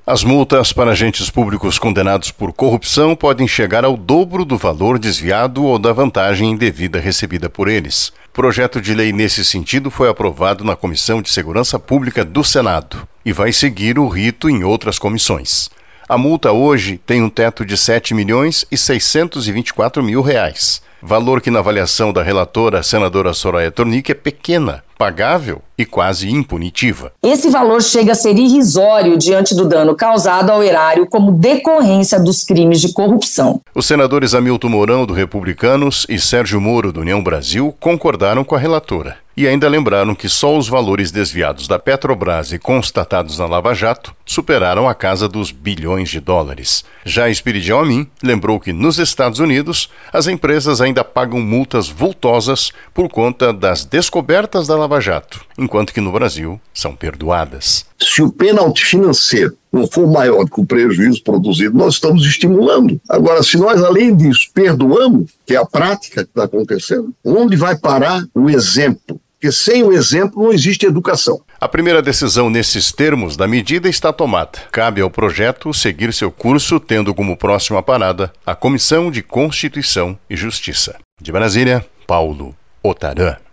As multas para agentes públicos condenados por corrupção podem chegar ao dobro do valor desviado ou da vantagem indevida recebida por eles. Projeto de lei nesse sentido foi aprovado na Comissão de Segurança Pública do Senado e vai seguir o rito em outras comissões. A multa hoje tem um teto de R$ 7.624.000, valor que na avaliação da relatora, senadora Soraya Tronic, é pequena, pagável e quase impunitiva. Esse valor chega a ser irrisório diante do dano causado ao erário como decorrência dos crimes de corrupção. Os senadores Hamilton Mourão, do Republicanos, e Sérgio Moro, do União Brasil, concordaram com a relatora. E ainda lembraram que só os valores desviados da Petrobras e constatados na Lava Jato superaram a casa dos bilhões de dólares. Já Espiridião Amin lembrou que nos Estados Unidos as empresas ainda pagam multas vultosas por conta das descobertas da Lava Jato, enquanto que no Brasil são perdoadas. Se o pênalti financeiro não for maior do que o prejuízo produzido, nós estamos estimulando. Agora, se nós, além disso, perdoamos, que é a prática que está acontecendo, onde vai parar o exemplo? Porque sem o exemplo não existe educação. A primeira decisão nesses termos da medida está tomada. Cabe ao projeto seguir seu curso, tendo como próxima parada a Comissão de Constituição e Justiça. De Brasília, Paulo Otarã.